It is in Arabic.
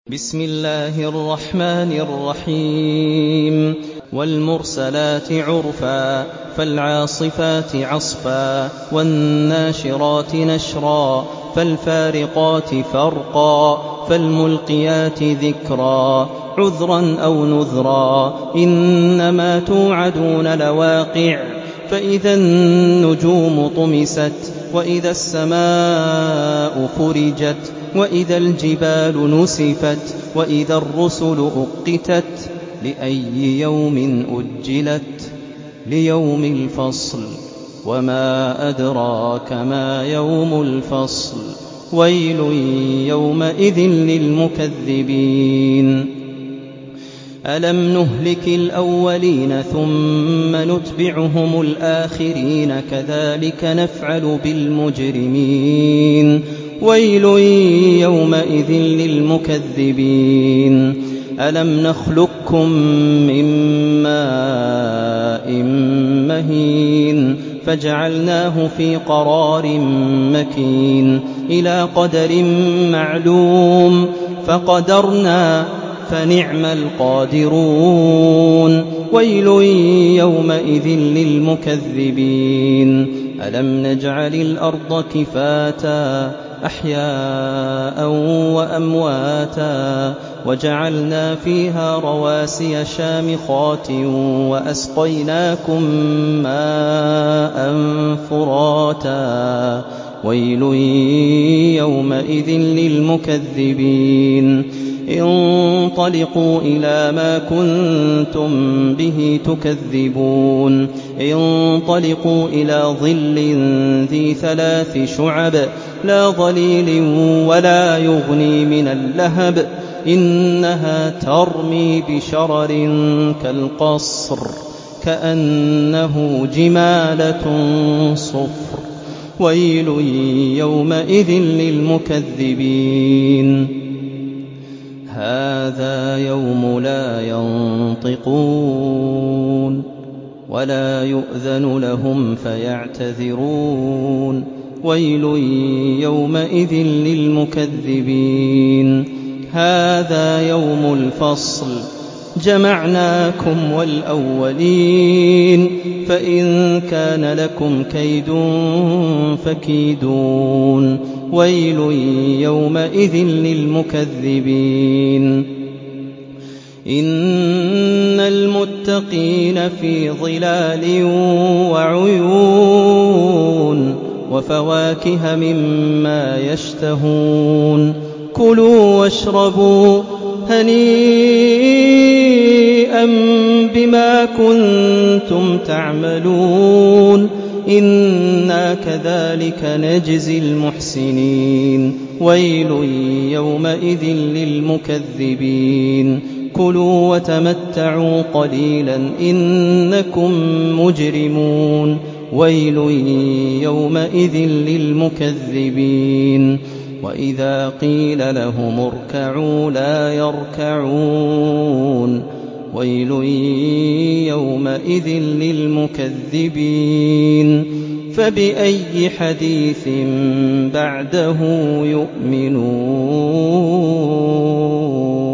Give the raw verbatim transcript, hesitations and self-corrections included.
بسم الله الرحمن الرحيم والمرسلات عرفا فالعاصفات عصفا والناشرات نشرا فالفارقات فرقا فالملقيات ذكرا عذرا أو نذرا إنما توعدون لواقع فإذا النجوم طمست وإذا السماء فرجت وإذا الجبال نسفت وإذا الرسل أقتت لأي يوم أجلت ليوم الفصل وما أدراك ما يوم الفصل ويل يومئذ للمكذبين ألم نهلك الأولين ثم نتبعهم الآخرين كذلك نفعل بالمجرمين ويل يومئذ للمكذبين ألم نخلقكم من ماء مهين فجعلناه في قرار مكين إلى قدر معلوم فقدرنا فنعم القادرون ويل يومئذ للمكذبين ألم نجعل الأرض كفاتا أحياء وأمواتا وجعلنا فيها رواسي شامخات وأسقيناكم ماء فراتا ويل يومئذ للمكذبين انطلقوا إلى ما كنتم به تكذبون انطلقوا إلى ظل ذي ثلاث شعب لا ظليل ولا يغني من اللهب إنها ترمي بشرر كالقصر كأنه جمالة صفر ويل يومئذ للمكذبين هذا يوم لا ينطقون ولا يؤذن لهم فيعتذرون ويل يومئذ للمكذبين هذا يوم الفصل جمعناكم والأولين فإن كان لكم كيد فكيدون ويل يومئذ للمكذبين إن المتقين في ظلال وعيون وفواكه مما يشتهون كلوا واشربوا هنيئا بما كنتم تعملون إنا كذلك نجزي المحسنين ويل يومئذ للمكذبين كلوا وتمتعوا قليلا إنكم مجرمون ويل يومئذ للمكذبين وإذا قيل لهم اركعوا لا يركعون ويل يومئذ للمكذبين فبأي حديث بعده يؤمنون